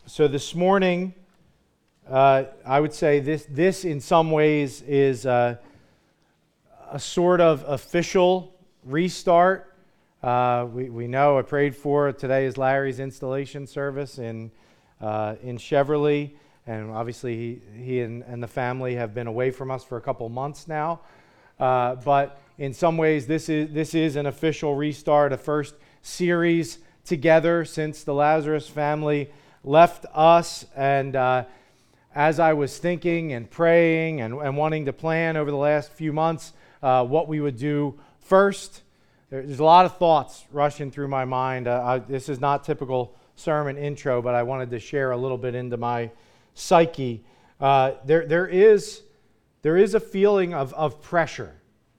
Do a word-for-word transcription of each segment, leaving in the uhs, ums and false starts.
so this morning, uh, I would say this, this in some ways is uh, a sort of official restart. Uh, we, we know I prayed for, today is Larry's installation service in, uh, in Cheverly, and obviously he, he and, and the family have been away from us for a couple months now. Uh, but in some ways, this is this is an official restart, a first series together since the Lazarus family left us. And uh, as I was thinking and praying and, and wanting to plan over the last few months uh, what we would do first, there's a lot of thoughts rushing through my mind. Uh, I, this is not typical sermon intro, but I wanted to share a little bit into my psyche. Uh, there there is there is a feeling of of pressure.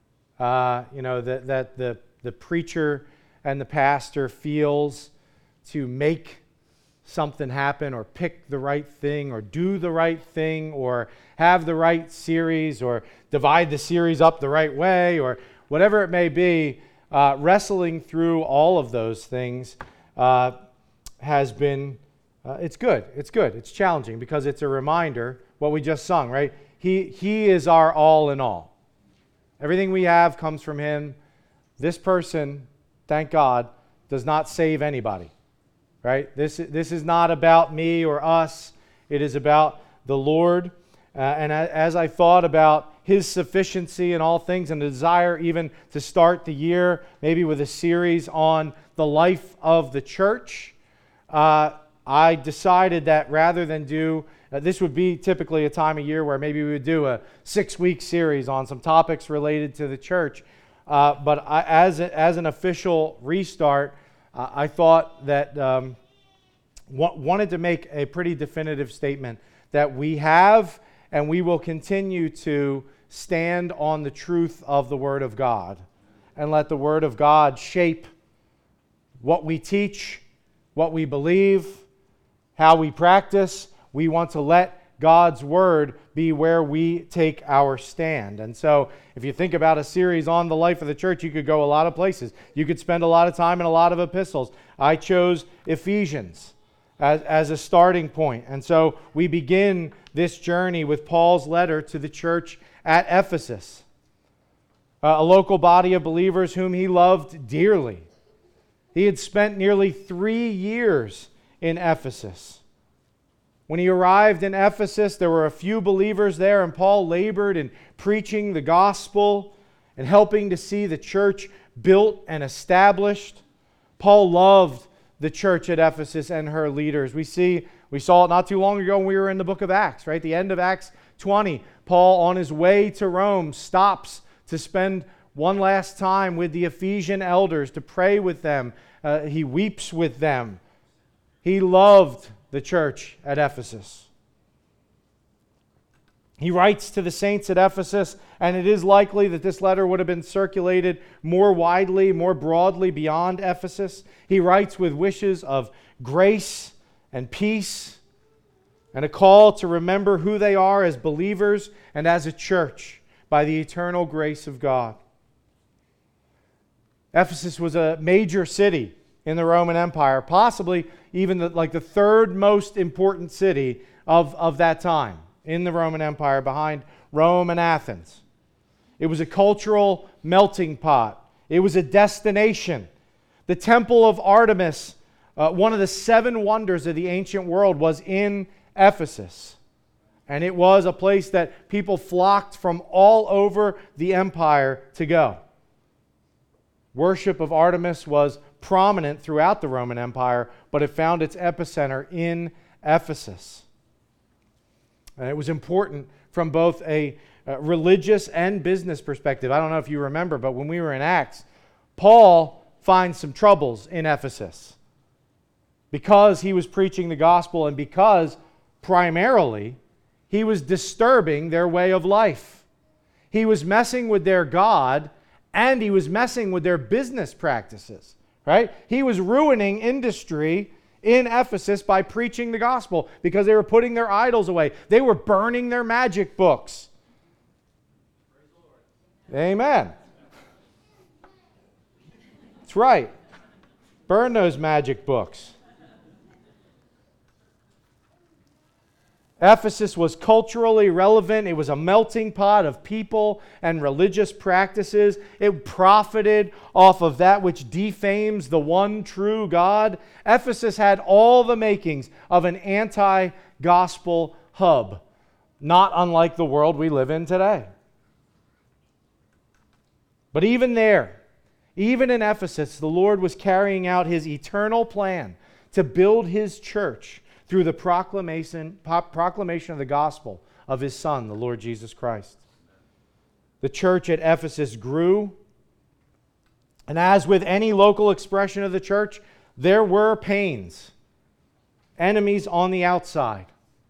Uh, you know, that, that the, the preacher and the pastor feels to make something happen or pick the right thing or do the right thing or have the right series or divide the series up the right way or whatever it may be. Uh, wrestling through all of those things uh, has been, uh, it's good. It's good. It's challenging because it's a reminder, what we just sung, right? He, he is our all in all. Everything we have comes from Him. This person, thank God, does not save anybody, right? This, this is not about me or us. It is about the Lord. Uh, and as I thought about His sufficiency in all things and the desire even to start the year, maybe with a series on the life of the church, uh, I decided that rather than do Uh, this would be typically a time of year where maybe we would do a six-week series on some topics related to the church. Uh, but I, as, a, as an official restart, uh, I thought that um, wa- wanted to make a pretty definitive statement that we have and we will continue to stand on the truth of the Word of God and let the Word of God shape what we teach, what we believe, how we practice. We want to let God's Word be where we take our stand. And so if you think about a series on the life of the church, you could go a lot of places. You could spend a lot of time in a lot of epistles. I chose Ephesians as, as a starting point. And so we begin this journey with Paul's letter to the church at Ephesus, uh, a local body of believers whom he loved dearly. He had spent nearly three years in Ephesus. When he arrived in Ephesus, there were a few believers there, and Paul labored in preaching the gospel and helping to see the church built and established. Paul loved the church at Ephesus and her leaders. We see, we saw it not too long ago when we were in the book of Acts, right? The end of Acts twenty. Paul, on his way to Rome, stops to spend one last time with the Ephesian elders to pray with them. Uh, he weeps with them. He loved the church at Ephesus. He writes to the saints at Ephesus, and it is likely that this letter would have been circulated more widely, more broadly beyond Ephesus. He writes with wishes of grace and peace and a call to remember who they are as believers and as a church by the eternal grace of God. Ephesus was a major city in the Roman Empire, possibly even the, like the third most important city of, of that time in the Roman Empire, behind Rome and Athens. It was a cultural melting pot. It was a destination. The Temple of Artemis, uh, one of the seven wonders of the ancient world, was in Ephesus. And it was a place that people flocked from all over the empire to go. Worship of Artemis was prominent throughout the Roman Empire, but it found its epicenter in Ephesus. And it was important from both a uh, religious and business perspective. I don't know if you remember, but when we were in Acts, Paul finds some troubles in Ephesus because he was preaching the gospel and because, primarily, he was disturbing their way of life. He was messing with their God, and he was messing with their business practices. Right? He was ruining industry in Ephesus by preaching the gospel because they were putting their idols away. They were burning their magic books. Amen. That's right. Burn those magic books. Ephesus was culturally relevant. It was a melting pot of people and religious practices. It profited off of that which defames the one true God. Ephesus had all the makings of an anti-gospel hub, not unlike the world we live in today. But even there, even in Ephesus, the Lord was carrying out his eternal plan to build his church through the proclamation, proclamation of the gospel of his Son, the Lord Jesus Christ. The church at Ephesus grew, and as with any local expression of the church, there were pains, enemies on the outside,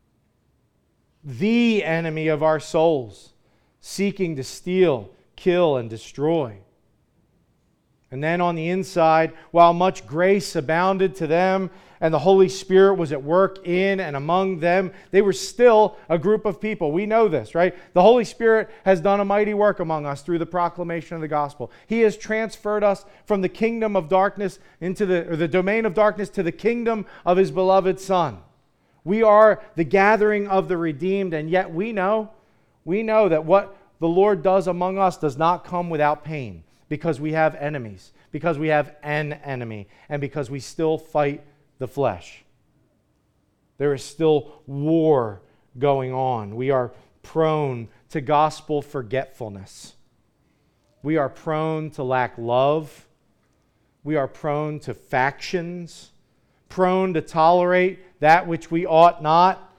the enemy of our souls, seeking to steal, kill, and destroy. And then on the inside, while much grace abounded to them and the Holy Spirit was at work in and among them, they were still a group of people. We know this, right? The Holy Spirit has done a mighty work among us through the proclamation of the gospel. He has transferred us from the kingdom of darkness into the, or the domain of darkness to the kingdom of his beloved Son. We are the gathering of the redeemed, and yet we know, we know that what the Lord does among us does not come without pain, because we have enemies, because we have an enemy, and because we still fight the flesh. There is still war going on. We are prone to gospel forgetfulness. We are prone to lack love. We are prone to factions, prone to tolerate that which we ought not.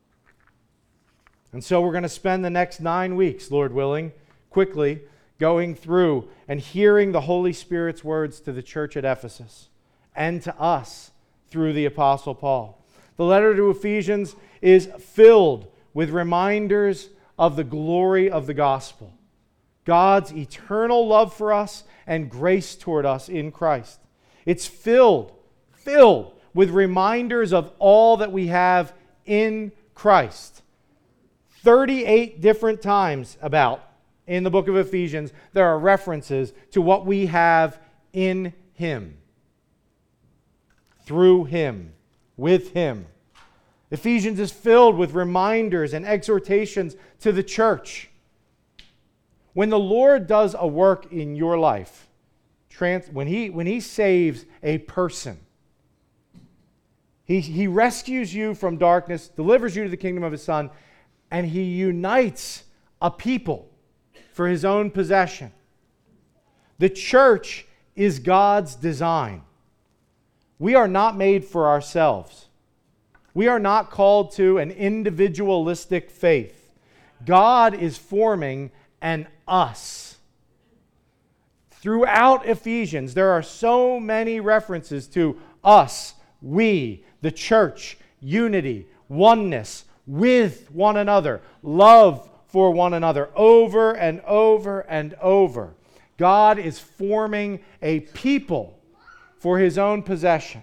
And so we're going to spend the next nine weeks, Lord willing, quickly going through and hearing the Holy Spirit's words to the church at Ephesus and to us through the Apostle Paul. The letter to Ephesians is filled with reminders of the glory of the gospel, God's eternal love for us and grace toward us in Christ. It's filled, filled with reminders of all that we have in Christ. thirty-eight different times about in the book of Ephesians, there are references to what we have in Him, through Him, with Him. Ephesians is filled with reminders and exhortations to the church. When the Lord does a work in your life, trans, when, he, when He saves a person, he, he rescues you from darkness, delivers you to the kingdom of His Son, and He unites a people for His own possession. The church is God's design. We are not made for ourselves. We are not called to an individualistic faith. God is forming an us. Throughout Ephesians, there are so many references to us, we, the church, unity, oneness, with one another, love for one another, over and over and over. God is forming a people for His own possession.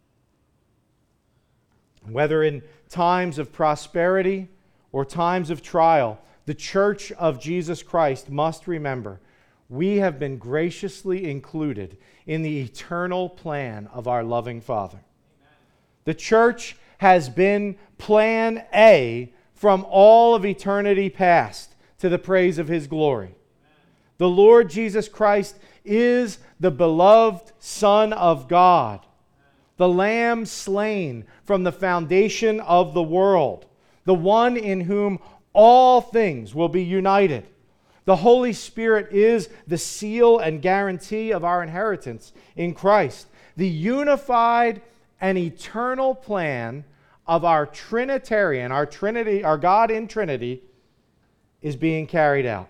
Whether in times of prosperity or times of trial, the church of Jesus Christ must remember we have been graciously included in the eternal plan of our loving Father. The church has been plan A from all of eternity past to the praise of His glory. The Lord Jesus Christ is the beloved Son of God, the Lamb slain from the foundation of the world, the one in whom all things will be united. The Holy Spirit is the seal and guarantee of our inheritance in Christ. The unified and eternal plan of our Trinitarian, our Trinity, our God in Trinity, is being carried out.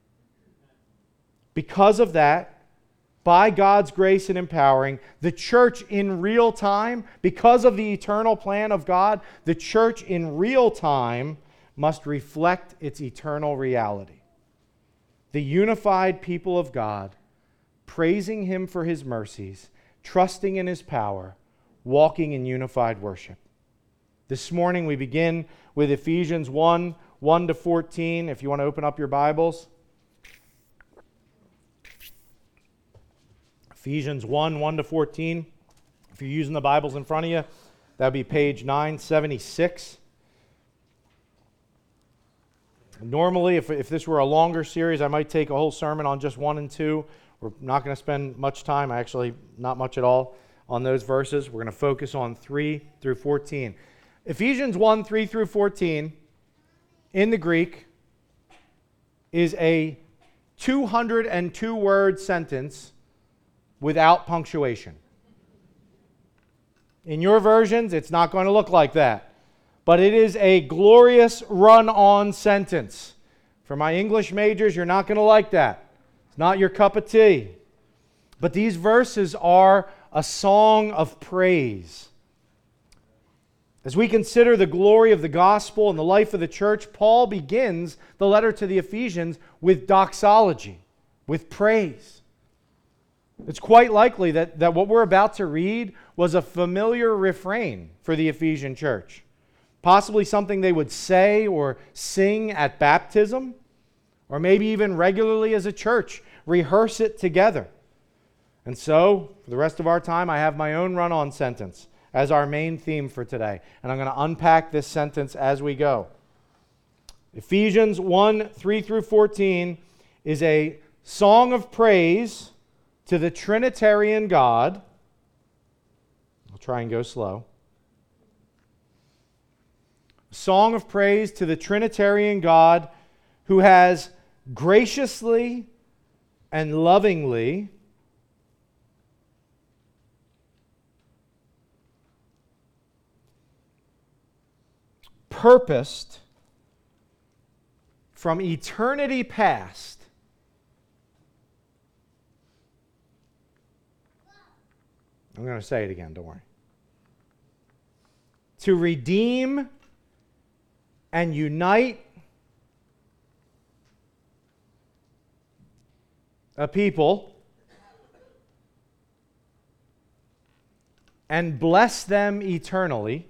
Because of that, by God's grace and empowering, the church in real time, because of the eternal plan of God, the church in real time must reflect its eternal reality. The unified people of God, praising Him for His mercies, trusting in His power, walking in unified worship. This morning we begin with Ephesians one, one to fourteen. If you want to open up your Bibles. Ephesians one, one to fourteen. If you're using the Bibles in front of you, that would be page nine seventy-six. Normally, if, if this were a longer series, I might take a whole sermon on just one and two. We're not going to spend much time, actually not much at all, on those verses. We're going to focus on three through fourteen. Ephesians one, three through fourteen, in the Greek, is a two hundred two word sentence without punctuation. In your versions, it's not going to look like that. But it is a glorious run-on sentence. For my English majors, you're not going to like that. It's not your cup of tea. But these verses are a song of praise. As we consider the glory of the gospel and the life of the church, Paul begins the letter to the Ephesians with doxology, with praise. It's quite likely that, that what we're about to read was a familiar refrain for the Ephesian church. Possibly something they would say or sing at baptism, or maybe even regularly as a church, rehearse it together. And so, for the rest of our time, I have my own run-on sentence as our main theme for today. And I'm going to unpack this sentence as we go. Ephesians one, three through fourteen is a song of praise to the Trinitarian God. I'll try and go slow. A song of praise to the Trinitarian God who has graciously and lovingly purposed from eternity past I'm going to say it again, don't worry. To redeem and unite a people and bless them eternally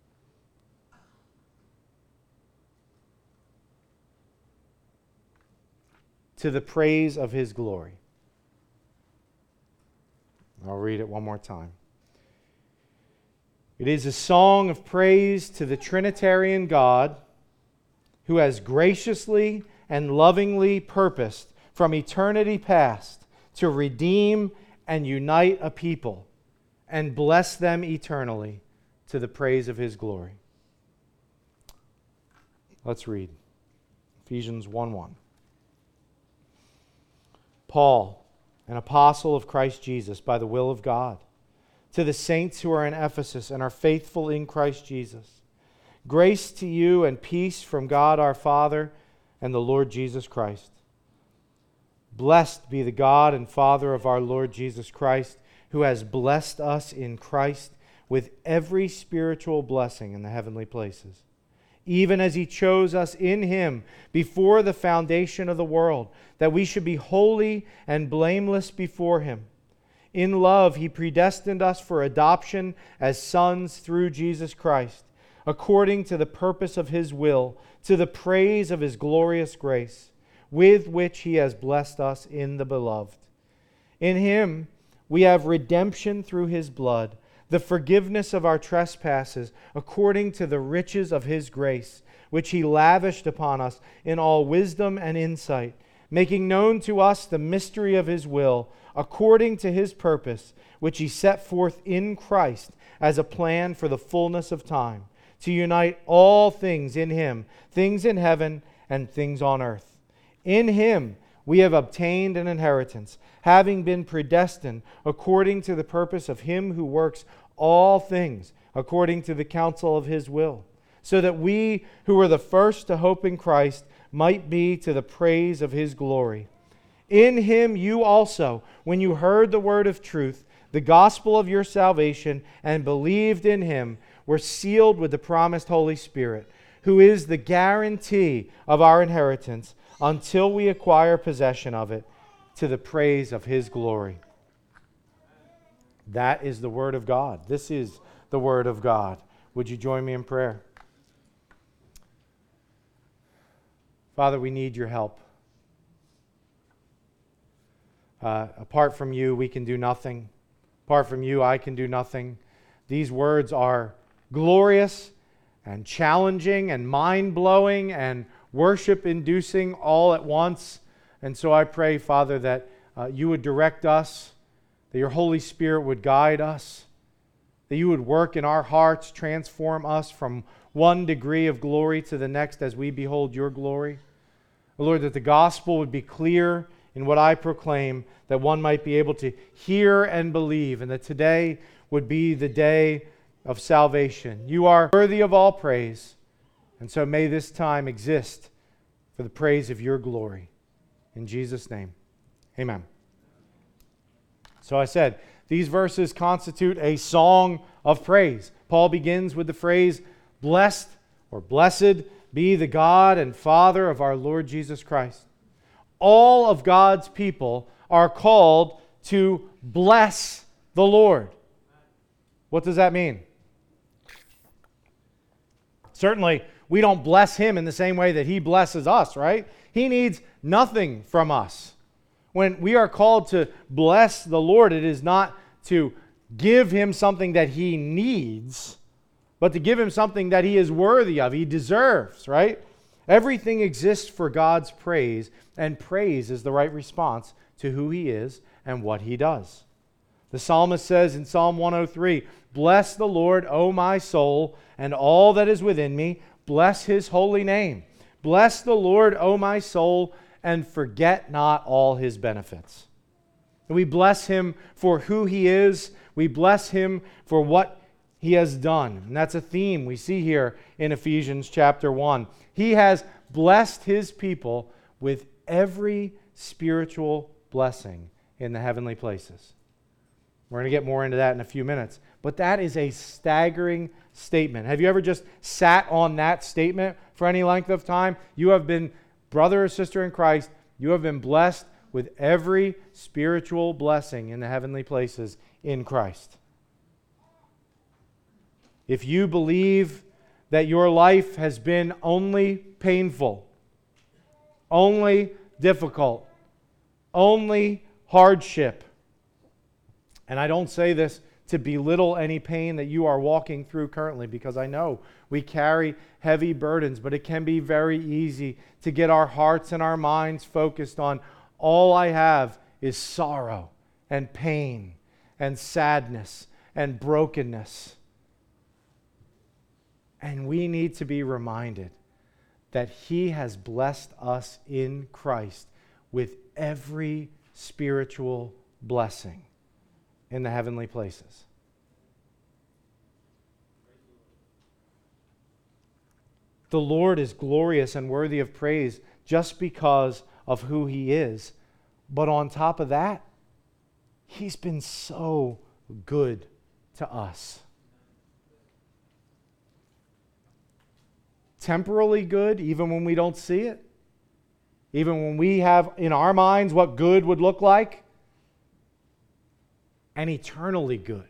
to the praise of His glory. I'll read it one more time. It is a song of praise to the Trinitarian God who has graciously and lovingly purposed from eternity past to redeem and unite a people and bless them eternally to the praise of His glory. Let's read Ephesians one one. Paul, an apostle of Christ Jesus by the will of God, to the saints who are in Ephesus and are faithful in Christ Jesus, grace to you and peace from God our Father and the Lord Jesus Christ. Blessed be the God and Father of our Lord Jesus Christ, who has blessed us in Christ with every spiritual blessing in the heavenly places, even as He chose us in Him before the foundation of the world, that we should be holy and blameless before Him. In love, He predestined us for adoption as sons through Jesus Christ, according to the purpose of His will, to the praise of His glorious grace, with which He has blessed us in the Beloved. In Him we have redemption through His blood, the forgiveness of our trespasses, according to the riches of His grace, which He lavished upon us in all wisdom and insight, making known to us the mystery of His will, according to His purpose, which He set forth in Christ as a plan for the fullness of time, to unite all things in Him, things in heaven and things on earth. In Him we have obtained an inheritance, having been predestined according to the purpose of Him who works all things according to the counsel of His will, so that we who were the first to hope in Christ might be to the praise of His glory. In Him you also, when you heard the word of truth, the gospel of your salvation, and believed in Him, were sealed with the promised Holy Spirit, who is the guarantee of our inheritance until we acquire possession of it, to the praise of His glory. That is the Word of God. This is the Word of God. Would you join me in prayer? Father, we need your help. Uh, apart from you, we can do nothing. Apart from you, I can do nothing. These words are glorious and challenging and mind-blowing and worship-inducing all at once. And so I pray, Father, that uh, you would direct us, that your Holy Spirit would guide us, that you would work in our hearts, transform us from one degree of glory to the next as we behold your glory. Lord, that the gospel would be clear in what I proclaim, that one might be able to hear and believe, and that today would be the day of salvation. You are worthy of all praise, and so may this time exist for the praise of your glory. In Jesus' name, amen. So I said, these verses constitute a song of praise. Paul begins with the phrase, blessed or blessed be the God and Father of our Lord Jesus Christ. All of God's people are called to bless the Lord. What does that mean? Certainly, we don't bless Him in the same way that He blesses us, right? He needs nothing from us. When we are called to bless the Lord, it is not to give Him something that He needs, but to give Him something that He is worthy of, He deserves, right? Everything exists for God's praise, and praise is the right response to who He is and what He does. The psalmist says in Psalm one oh three, bless the Lord, O my soul, and all that is within me. Bless His holy name. Bless the Lord, O my soul, and forget not all His benefits. We bless Him for who He is. We bless Him for what He has done. And that's a theme we see here in Ephesians chapter one. He has blessed His people with every spiritual blessing in the heavenly places. We're going to get more into that in a few minutes. But that is a staggering statement. Have you ever just sat on that statement for any length of time? You have been, brother or sister in Christ, you have been blessed with every spiritual blessing in the heavenly places in Christ. If you believe that your life has been only painful, only difficult, only hardship, and I don't say this to belittle any pain that you are walking through currently, because I know we carry heavy burdens, but it can be very easy to get our hearts and our minds focused on all I have is sorrow and pain and sadness and brokenness. And we need to be reminded that He has blessed us in Christ with every spiritual blessing in the heavenly places. The Lord is glorious and worthy of praise just because of who He is. But on top of that, He's been so good to us. Temporally good, even when we don't see it. Even when we have in our minds what good would look like. And eternally good.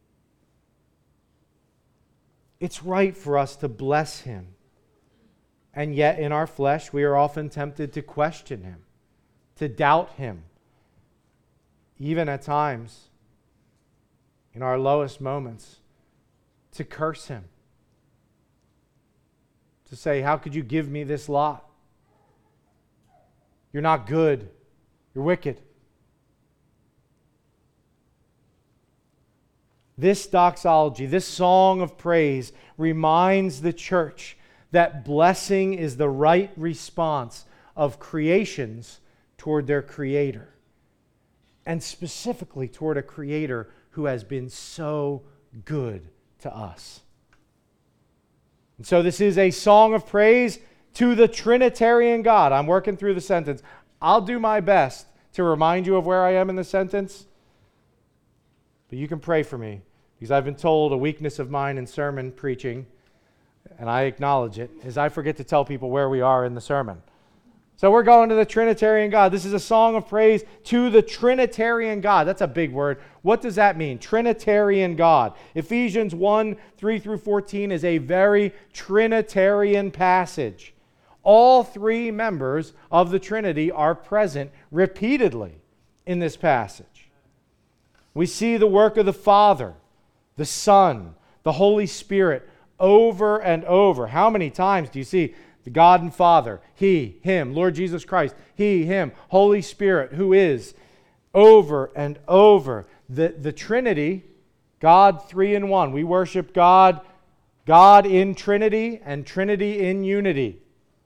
It's right for us to bless Him. And yet in our flesh we are often tempted to question Him, to doubt Him. Even at times, in our lowest moments, to curse Him. To say, how could you give me this lot? You're not good. You're wicked. This doxology, this song of praise, reminds the church that blessing is the right response of creations toward their Creator. And specifically toward a Creator who has been so good to us. And so this is a song of praise to the Trinitarian God. I'm working through the sentence. I'll do my best to remind you of where I am in the sentence. But you can pray for me, because I've been told a weakness of mine in sermon preaching, and I acknowledge it, is I forget to tell people where we are in the sermon. So we're going to the Trinitarian God. This is a song of praise to the Trinitarian God. That's a big word. What does that mean? Trinitarian God. Ephesians one, three through fourteen is a very Trinitarian passage. All three members of the Trinity are present repeatedly in this passage. We see the work of the Father, the Son, the Holy Spirit over and over. How many times do you see The God and Father, He, Him, Lord Jesus Christ, He, Him, Holy Spirit, who is over and over. The, the Trinity, God three in one. We worship God, God in Trinity and Trinity in unity.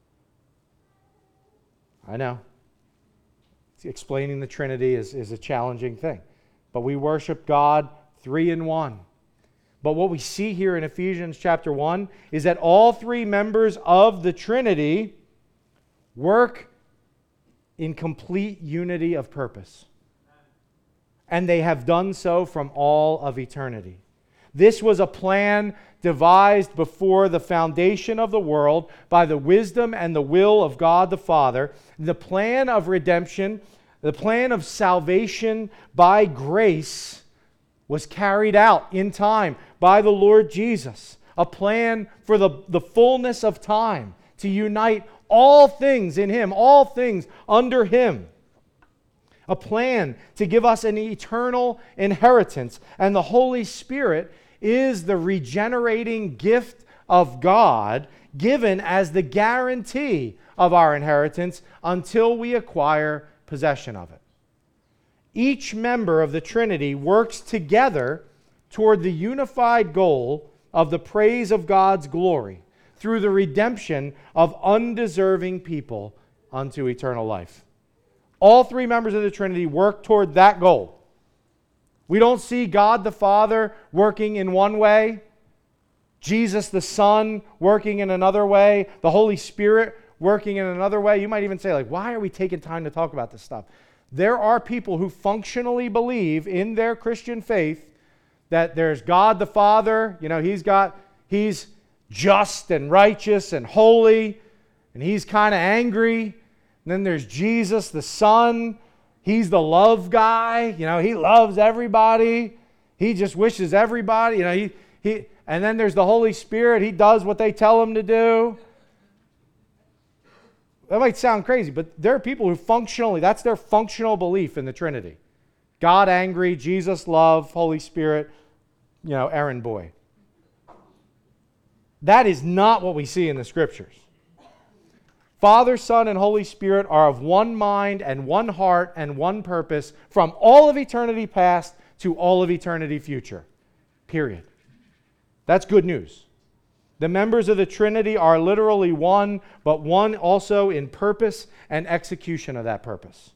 I know. Explaining the Trinity is, is a challenging thing. But we worship God three in one. But what we see here in Ephesians chapter one is that all three members of the Trinity work in complete unity of purpose. And they have done so from all of eternity. This was a plan devised before the foundation of the world by the wisdom and the will of God the Father. The plan of redemption, the plan of salvation by grace was carried out in time by the Lord Jesus. A plan for the, the fullness of time to unite all things in Him, all things under Him. A plan to give us an eternal inheritance. And the Holy Spirit is the regenerating gift of God given as the guarantee of our inheritance until we acquire possession of it. Each member of the Trinity works together toward the unified goal of the praise of God's glory through the redemption of undeserving people unto eternal life. All three members of the Trinity work toward that goal. We don't see God the Father working in one way, Jesus the Son working in another way, the Holy Spirit working in another way. You might even say, like, why are we taking time to talk about this stuff? There are people who functionally believe in their Christian faith that there's God the Father, you know, he's got, he's just and righteous and holy, and he's kind of angry. And then there's Jesus the Son. He's the love guy. You know, he loves everybody. He just wishes everybody, you know, he he and then there's the Holy Spirit. He does what they tell him to do. That might sound crazy, but there are people who functionally, that's their functional belief in the Trinity. God angry, Jesus love, Holy Spirit, you know, errand boy. That is not what we see in the Scriptures. Father, Son, and Holy Spirit are of one mind and one heart and one purpose from all of eternity past to all of eternity future. Period. That's good news. The members of the Trinity are literally one, but one also in purpose and execution of that purpose.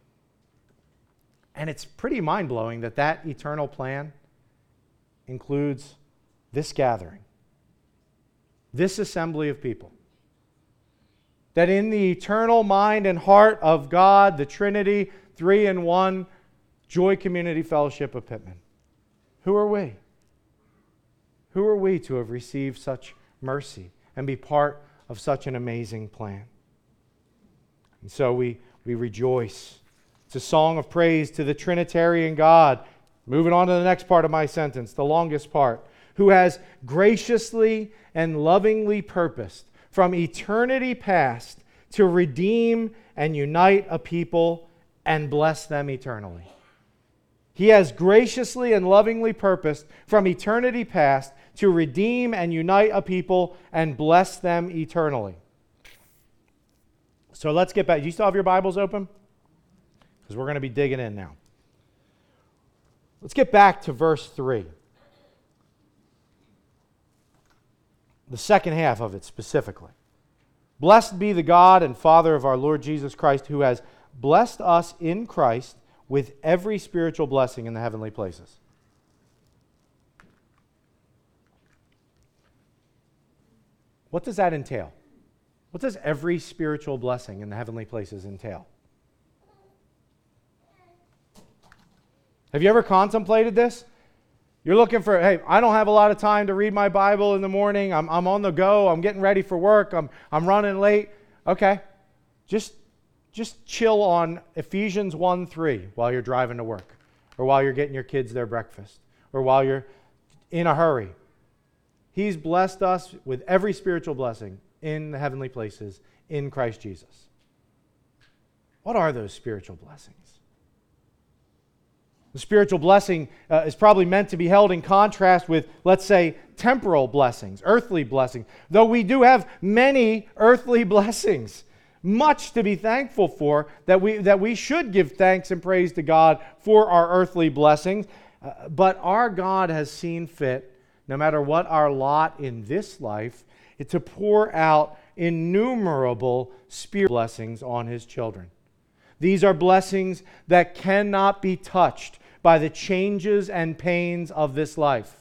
And it's pretty mind-blowing that that eternal plan includes this gathering, this assembly of people. That in the eternal mind and heart of God, the Trinity, three in one, Joy Community Fellowship of Pittman. Who are we? Who are we to have received such mercy and be part of such an amazing plan? And so we, we rejoice. It's a song of praise to the Trinitarian God. Moving on to the next part of my sentence, the longest part. Who has graciously and lovingly purposed from eternity past to redeem and unite a people and bless them eternally. He has graciously and lovingly purposed from eternity past to redeem and unite a people and bless them eternally. So let's get back. Do you still have your Bibles open? Because we're going to be digging in now. Let's get back to verse three. The second half of it specifically. Blessed be the God and Father of our Lord Jesus Christ, who has blessed us in Christ with every spiritual blessing in the heavenly places. What does that entail? What does every spiritual blessing in the heavenly places entail? Have you ever contemplated this? You're looking for, hey, I don't have a lot of time to read my Bible in the morning. I'm, I'm on the go. I'm getting ready for work. I'm, I'm running late. Okay. Just, just chill on Ephesians one three while you're driving to work, or while you're getting your kids their breakfast, or while you're in a hurry. He's blessed us with every spiritual blessing in the heavenly places in Christ Jesus. What are those spiritual blessings? The spiritual blessing uh, is probably meant to be held in contrast with, let's say, temporal blessings, earthly blessings. Though we do have many earthly blessings, much to be thankful for, that we, that we should give thanks and praise to God for our earthly blessings. Uh, but our God has seen fit, no matter what our lot in this life, to pour out innumerable spiritual blessings on His children. These are blessings that cannot be touched by the changes and pains of this life.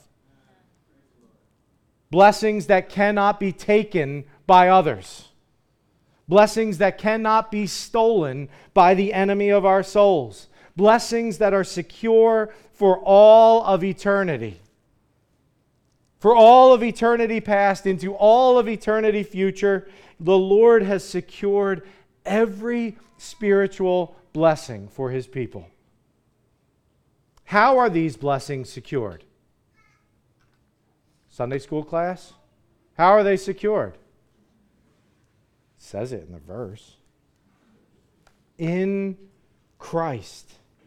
Blessings that cannot be taken by others. Blessings that cannot be stolen by the enemy of our souls. Blessings that are secure for all of eternity. For all of eternity past into all of eternity future, the Lord has secured every spiritual blessing for His people. How are these blessings secured? Sunday school class? How are they secured? It says it in the verse. In Christ.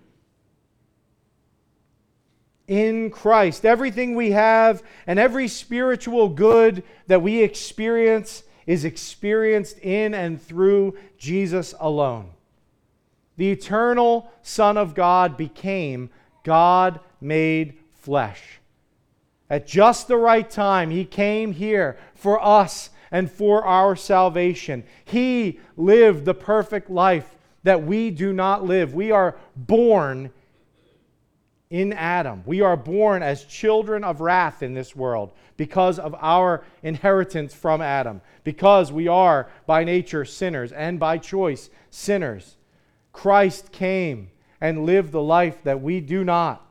In Christ. Everything we have and every spiritual good that we experience is experienced in and through Jesus alone. The eternal Son of God became God made flesh. At just the right time, He came here for us and for our salvation. He lived the perfect life that we do not live. We are born in Adam. We are born as children of wrath in this world because of our inheritance from Adam, because we are by nature sinners and by choice sinners. Christ came and lived the life that we do not.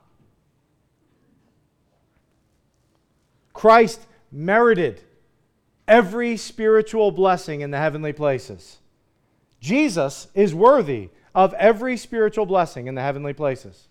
Christ merited every spiritual blessing in the heavenly places. Jesus is worthy of every spiritual blessing in the heavenly places.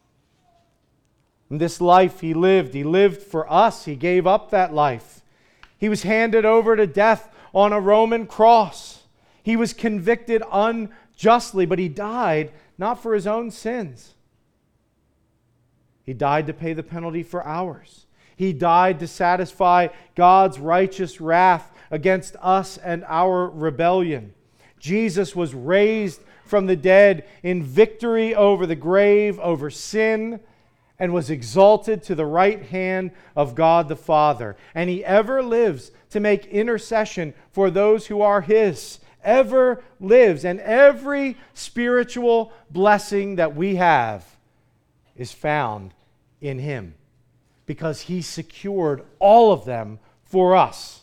In this life He lived, He lived for us. He gave up that life. He was handed over to death on a Roman cross. He was convicted unjustly, but He died not for His own sins. He died to pay the penalty for ours. He died to satisfy God's righteous wrath against us and our rebellion. Jesus was raised from the dead in victory over the grave, over sin, and was exalted to the right hand of God the Father. And He ever lives to make intercession for those who are His. Ever lives. And every spiritual blessing that we have is found in Him, because He secured all of them for us.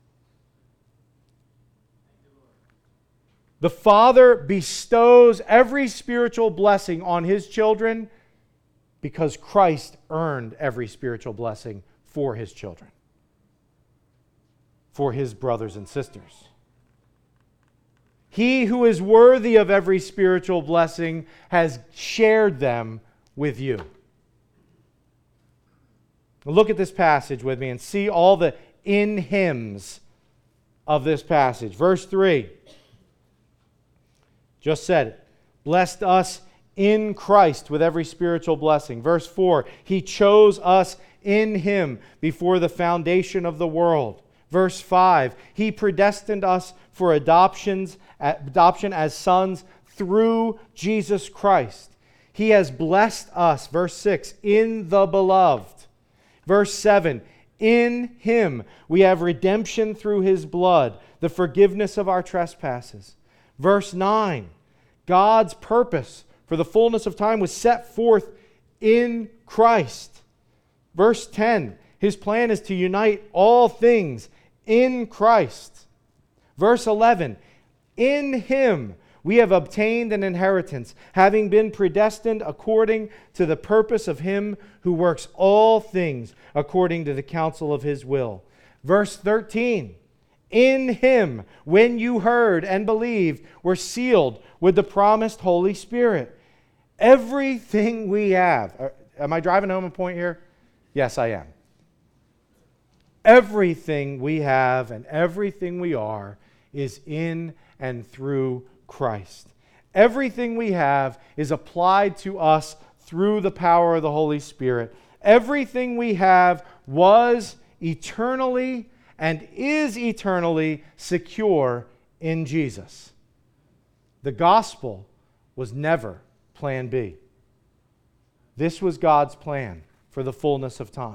The Father bestows every spiritual blessing on His children because Christ earned every spiritual blessing for His children, for His brothers and sisters. He who is worthy of every spiritual blessing has shared them with you. Look at this passage with me and see all the in Hims of this passage. Verse three. Just said it. Blessed us in Christ with every spiritual blessing. Verse four. He chose us in Him before the foundation of the world. Verse five. He predestined us for adoptions, adoption as sons through Jesus Christ. He has blessed us, verse six, in the beloved. Verse seven, in Him we have redemption through His blood, the forgiveness of our trespasses. Verse nine, God's purpose for the fullness of time was set forth in Christ. Verse ten, His plan is to unite all things in Christ. Verse eleven, in Him we have obtained an inheritance, having been predestined according to the purpose of Him who works all things according to the counsel of His will. Verse thirteen, in Him, when you heard and believed, were sealed with the promised Holy Spirit. Everything we have. Am I driving home a point here? Yes, I am. Everything we have and everything we are is in and through Christ. Everything we have is applied to us through the power of the Holy Spirit. Everything we have was eternally and is eternally secure in Jesus. The gospel was never plan B. This was God's plan for the fullness of time.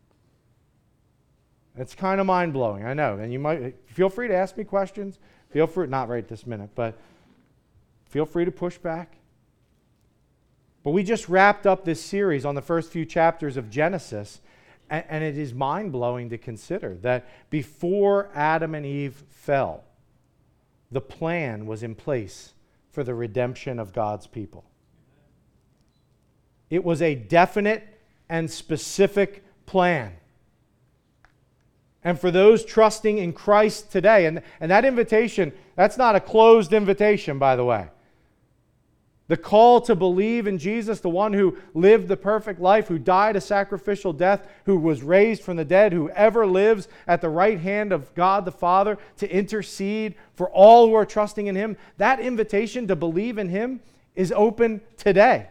It's kind of mind-blowing, I know. And you might feel free to ask me questions. Feel free, not right this minute, but feel free to push back. But we just wrapped up this series on the first few chapters of Genesis, and, and it is mind-blowing to consider that before Adam and Eve fell, the plan was in place for the redemption of God's people. It was a definite and specific plan. And for those trusting in Christ today, and, and that invitation, that's not a closed invitation, by the way. The call to believe in Jesus, the one who lived the perfect life, who died a sacrificial death, who was raised from the dead, who ever lives at the right hand of God the Father to intercede for all who are trusting in Him, that invitation to believe in Him is open today.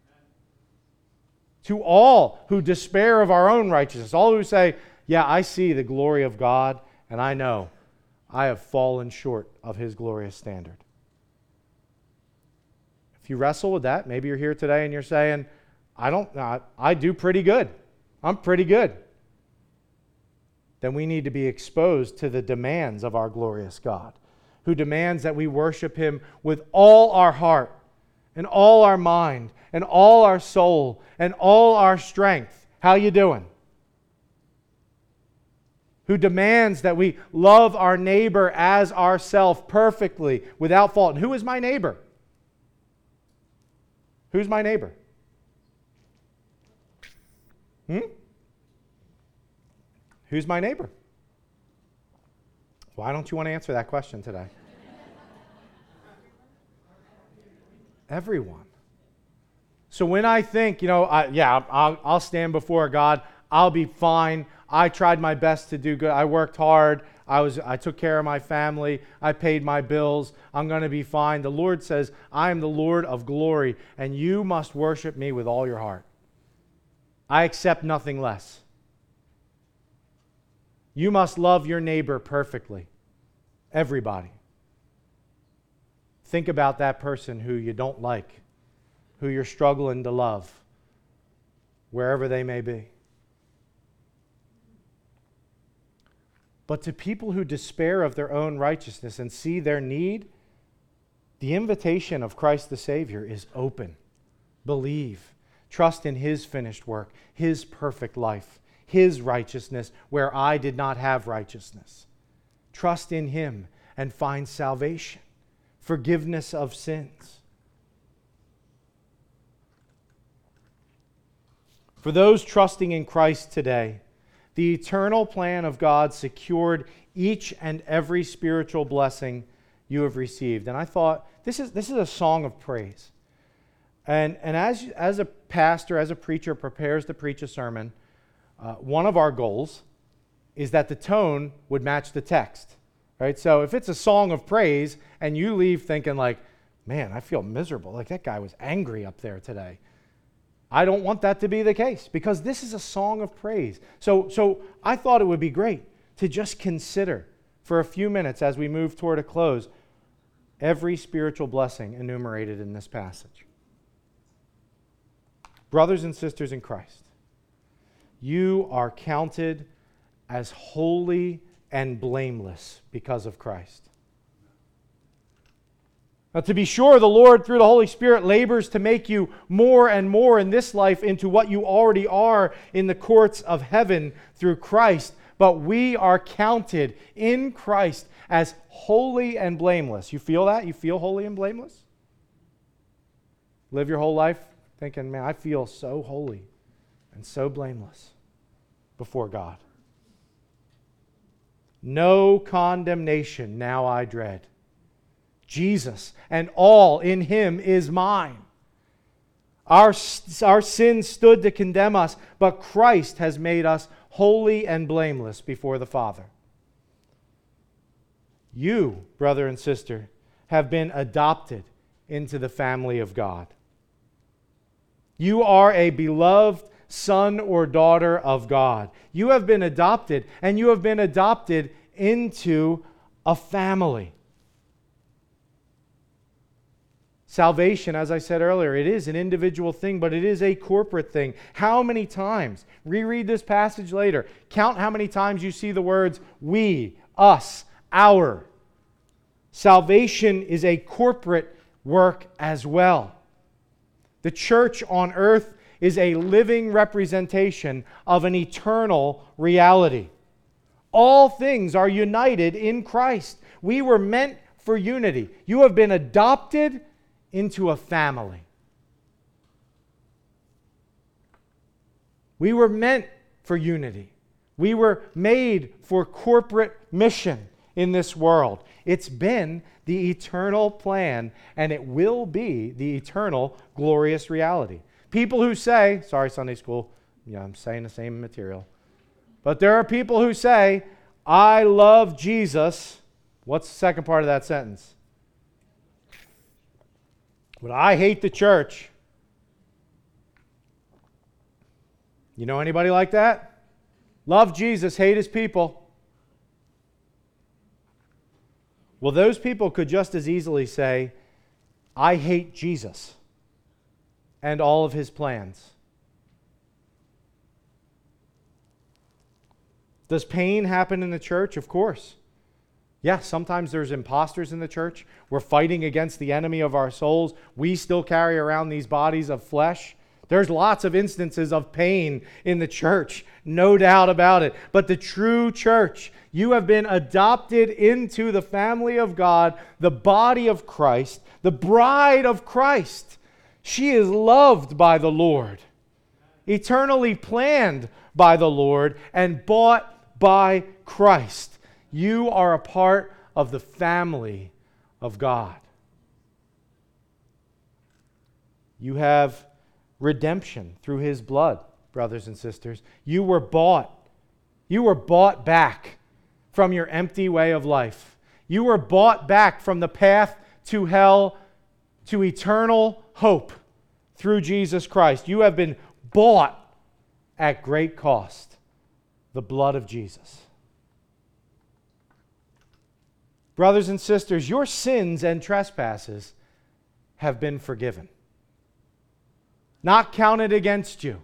To all who despair of our own righteousness, all who say, yeah, I see the glory of God, and I know I have fallen short of His glorious standard. If you wrestle with that, maybe you're here today and you're saying, I don't, I, I do pretty good. I'm pretty good. Then we need to be exposed to the demands of our glorious God, who demands that we worship Him with all our heart and all our mind and all our soul and all our strength. How you doing? Who demands that we love our neighbor as ourself perfectly, without fault. And who is my neighbor? Who's my neighbor? Hmm? Who's my neighbor? Why don't you want to answer that question today? Everyone. So when I think, you know, I, yeah, I'll, I'll stand before God, I'll be fine. I tried my best to do good. I worked hard. I was I took care of my family. I paid my bills. I'm going to be fine. The Lord says, I am the Lord of glory, and you must worship me with all your heart. I accept nothing less. You must love your neighbor perfectly. Everybody. Think about that person who you don't like, who you're struggling to love, wherever they may be. But to people who despair of their own righteousness and see their need, the invitation of Christ the Savior is open. Believe. Trust in His finished work, His perfect life, His righteousness where I did not have righteousness. Trust in Him and find salvation, forgiveness of sins. For those trusting in Christ today, the eternal plan of God secured each and every spiritual blessing you have received. And I thought, this is this is a song of praise. And, and as, as a pastor, as a preacher prepares to preach a sermon, uh, one of our goals is that the tone would match the text. Right? So if it's a song of praise and you leave thinking like, man, I feel miserable, like that guy was angry up there today, I don't want that to be the case, because this is a song of praise. So, so I thought it would be great to just consider for a few minutes as we move toward a close every spiritual blessing enumerated in this passage. Brothers and sisters in Christ, you are counted as holy and blameless because of Christ. Now, to be sure, the Lord, through the Holy Spirit, labors to make you more and more in this life into what you already are in the courts of heaven through Christ. But we are counted in Christ as holy and blameless. You feel that? You feel holy and blameless? Live your whole life thinking, man, I feel so holy and so blameless before God. No condemnation now I dread. Jesus and all in Him is mine. Our, our sins stood to condemn us, but Christ has made us holy and blameless before the Father. You, brother and sister, have been adopted into the family of God. You are a beloved son or daughter of God. You have been adopted, and you have been adopted into a family. Salvation, as I said earlier, it is an individual thing, but it is a corporate thing. How many times? Reread this passage later. Count how many times you see the words we, us, our. Salvation is a corporate work as well. The church on earth is a living representation of an eternal reality. All things are united in Christ. We were meant for unity. You have been adopted into a family. We were meant for unity. We were made for corporate mission in this world. It's been the eternal plan, and it will be the eternal glorious reality. People who say, sorry, Sunday school, yeah, I'm saying the same material. But there are people who say, I love Jesus. What's the second part of that sentence? But I hate the church. You know anybody like that? Love Jesus, hate his people. Well, those people could just as easily say, I hate Jesus and all of his plans. Does pain happen in the church? Of course. Yes, sometimes there's imposters in the church. We're fighting against the enemy of our souls. We still carry around these bodies of flesh. There's lots of instances of pain in the church, no doubt about it. But the true church, you have been adopted into the family of God, the body of Christ, the bride of Christ. She is loved by the Lord, eternally planned by the Lord, and bought by Christ. You are a part of the family of God. You have redemption through his blood, brothers and sisters. You were bought. You were bought back from your empty way of life. You were bought back from the path to hell to eternal hope through Jesus Christ. You have been bought at great cost, the blood of Jesus. Brothers and sisters, your sins and trespasses have been forgiven, not counted against you.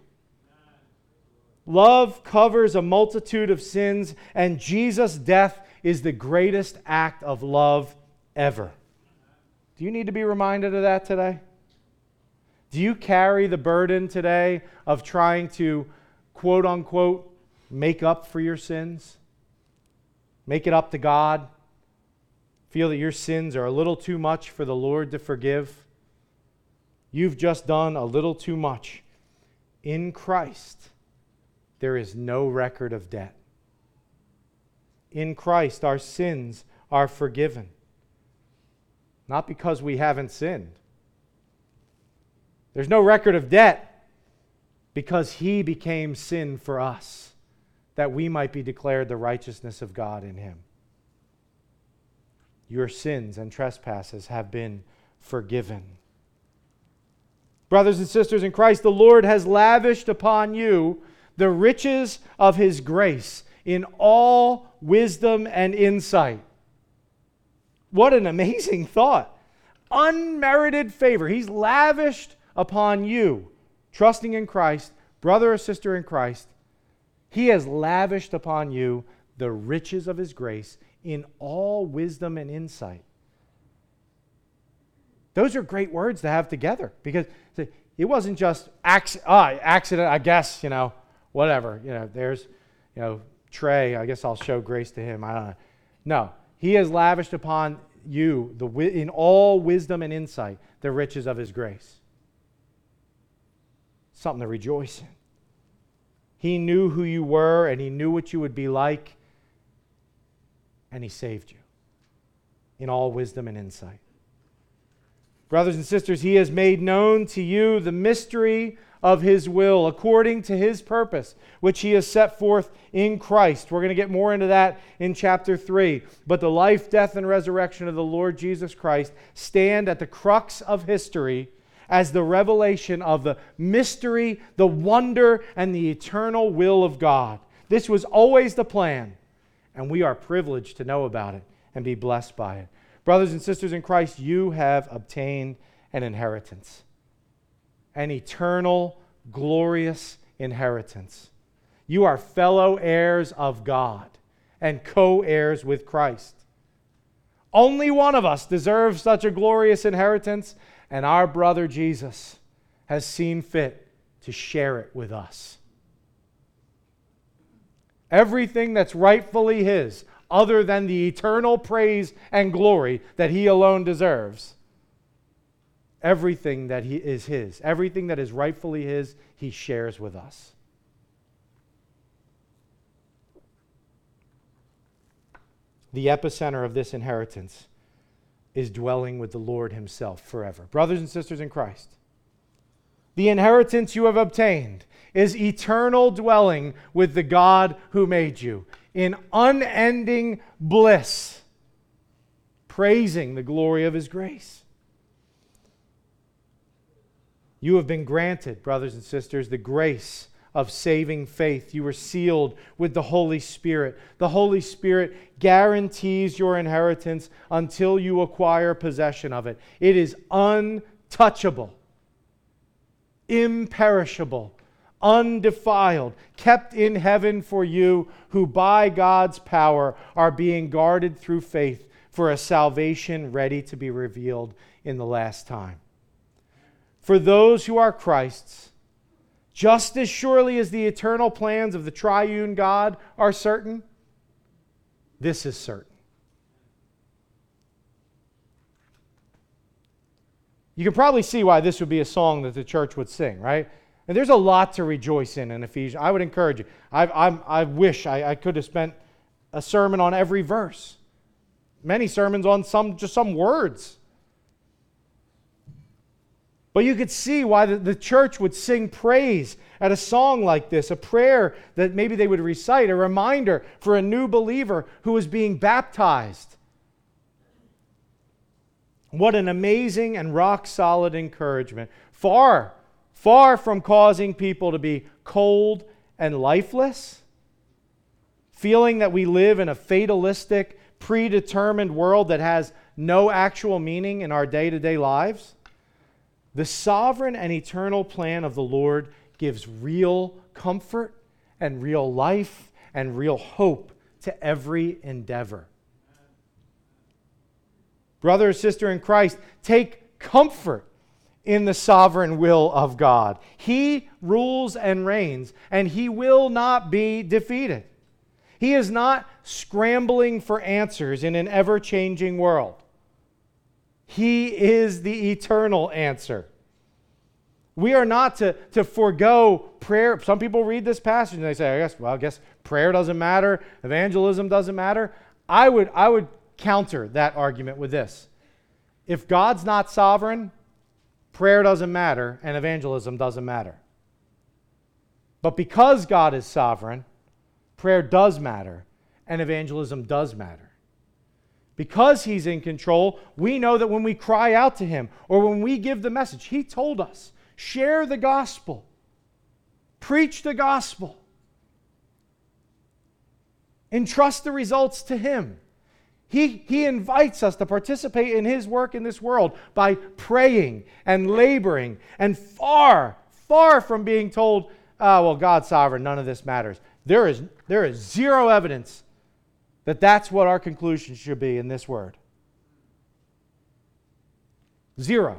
Love covers a multitude of sins, and Jesus' death is the greatest act of love ever. Do you need to be reminded of that today? Do you carry the burden today of trying to, quote unquote, make up for your sins? Make it up to God? Feel that your sins are a little too much for the Lord to forgive? You've just done a little too much. In Christ, there is no record of debt. In Christ, our sins are forgiven. Not because we haven't sinned. There's no record of debt because he became sin for us, that we might be declared the righteousness of God in him. Your sins and trespasses have been forgiven. Brothers and sisters in Christ, the Lord has lavished upon you the riches of his grace in all wisdom and insight. What an amazing thought. Unmerited favor. He's lavished upon you, trusting in Christ, brother or sister in Christ. He has lavished upon you the riches of his grace in all wisdom and insight. Those are great words to have together, because it wasn't just accident, ah, accident, I guess, you know, whatever. You know, there's, you know, Trey, I guess I'll show grace to him. I don't know. No, he has lavished upon you the in all wisdom and insight the riches of his grace. Something to rejoice in. He knew who you were, and he knew what you would be like, and he saved you in all wisdom and insight. Brothers and sisters, he has made known to you the mystery of his will according to his purpose, which he has set forth in Christ. We're going to get more into that in chapter three. But the life, death, and resurrection of the Lord Jesus Christ stand at the crux of history as the revelation of the mystery, the wonder, and the eternal will of God. This was always the plan, and we are privileged to know about it and be blessed by it. Brothers and sisters in Christ, you have obtained an inheritance, an eternal, glorious inheritance. You are fellow heirs of God and co-heirs with Christ. Only one of us deserves such a glorious inheritance, and our brother Jesus has seen fit to share it with us. Everything that's rightfully His, other than the eternal praise and glory that He alone deserves, everything that He is His, everything that is rightfully His, He shares with us. The epicenter of this inheritance is dwelling with the Lord Himself forever. Brothers and sisters in Christ, the inheritance you have obtained is eternal dwelling with the God who made you in unending bliss, praising the glory of His grace. You have been granted, brothers and sisters, the grace of saving faith. You were sealed with the Holy Spirit. The Holy Spirit guarantees your inheritance until you acquire possession of it. It is untouchable, imperishable, undefiled, kept in heaven for you who by God's power are being guarded through faith for a salvation ready to be revealed in the last time. For those who are Christ's, just as surely as the eternal plans of the triune God are certain, this is certain. You can probably see why this would be a song that the church would sing, right? And there's a lot to rejoice in in Ephesians. I would encourage you. I, I'm, I wish I, I could have spent a sermon on every verse. Many sermons on some just some words. But you could see why the, the church would sing praise at a song like this, a prayer that maybe they would recite, a reminder for a new believer who was being baptized. What an amazing and rock-solid encouragement. Far, far from causing people to be cold and lifeless, feeling that we live in a fatalistic, predetermined world that has no actual meaning in our day-to-day lives. The sovereign and eternal plan of the Lord gives real comfort and real life and real hope to every endeavor. Brother or sister in Christ, take comfort in the sovereign will of God. He rules and reigns, and He will not be defeated. He is not scrambling for answers in an ever-changing world. He is the eternal answer. We are not to, to forego prayer. Some people read this passage and they say, I guess, well, I guess prayer doesn't matter, evangelism doesn't matter. I would, I would counter that argument with this. If God's not sovereign, prayer doesn't matter and evangelism doesn't matter. But because God is sovereign, prayer does matter and evangelism does matter. Because He's in control, we know that when we cry out to Him or when we give the message, He told us, share the gospel, preach the gospel, entrust the results to Him. He, he invites us to participate in His work in this world by praying and laboring and far, far from being told, oh, well, God's sovereign, none of this matters. There is, there is zero evidence that that's what our conclusion should be in this word. Zero.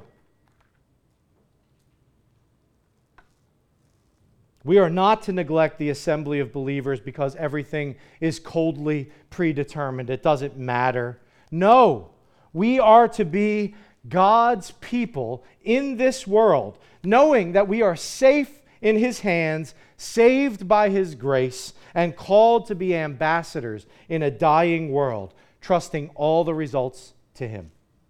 We are not to neglect the assembly of believers because everything is coldly predetermined. It doesn't matter. No, we are to be God's people in this world, knowing that we are safe in His hands, saved by His grace, and called to be ambassadors in a dying world, trusting all the results to Him.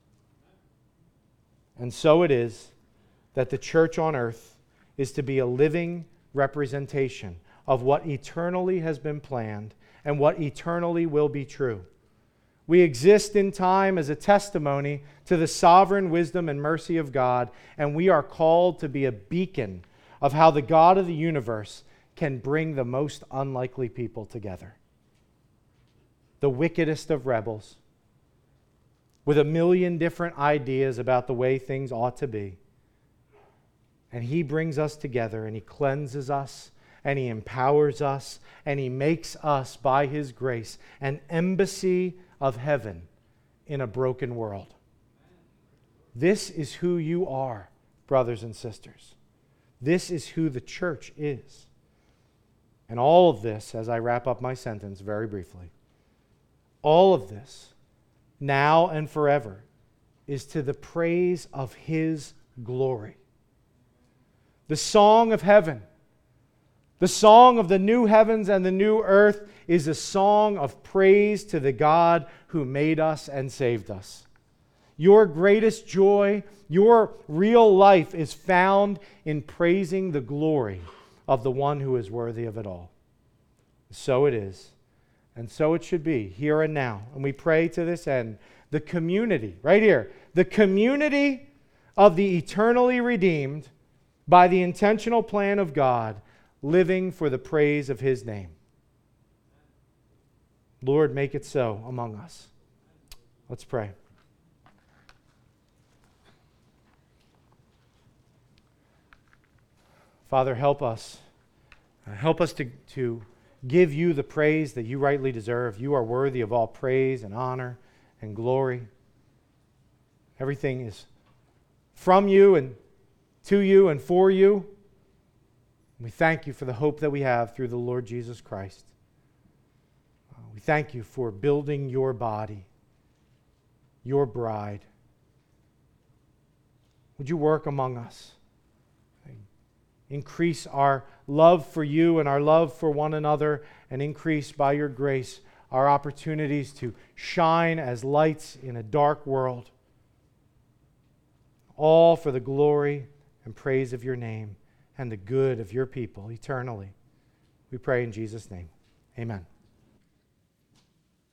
And so it is that the church on earth is to be a living representation of what eternally has been planned and what eternally will be true. We exist in time as a testimony to the sovereign wisdom and mercy of God, and we are called to be a beacon of how the God of the universe can bring the most unlikely people together. The wickedest of rebels, with a million different ideas about the way things ought to be. And He brings us together, and He cleanses us, and He empowers us, and He makes us, by His grace, an embassy of heaven in a broken world. This is who you are, brothers and sisters. This is who the church is. And all of this, as I wrap up my sentence very briefly, all of this, now and forever, is to the praise of His glory. The song of heaven, the song of the new heavens and the new earth, is a song of praise to the God who made us and saved us. Your greatest joy, your real life is found in praising the glory of the one who is worthy of it all. So it is, and so it should be, here and now. And we pray to this end, the community, right here, the community of the eternally redeemed by the intentional plan of God, living for the praise of His name. Lord, make it so among us. Let's pray. Father, help us. Uh, help us to, to give You the praise that You rightly deserve. You are worthy of all praise and honor and glory. Everything is from You and to You and for You. We thank You for the hope that we have through the Lord Jesus Christ. Uh, we thank You for building Your body, Your bride. Would You work among us? Increase our love for You and our love for one another, and increase by Your grace our opportunities to shine as lights in a dark world. All for the glory and praise of Your name and the good of Your people eternally. We pray in Jesus' name. Amen.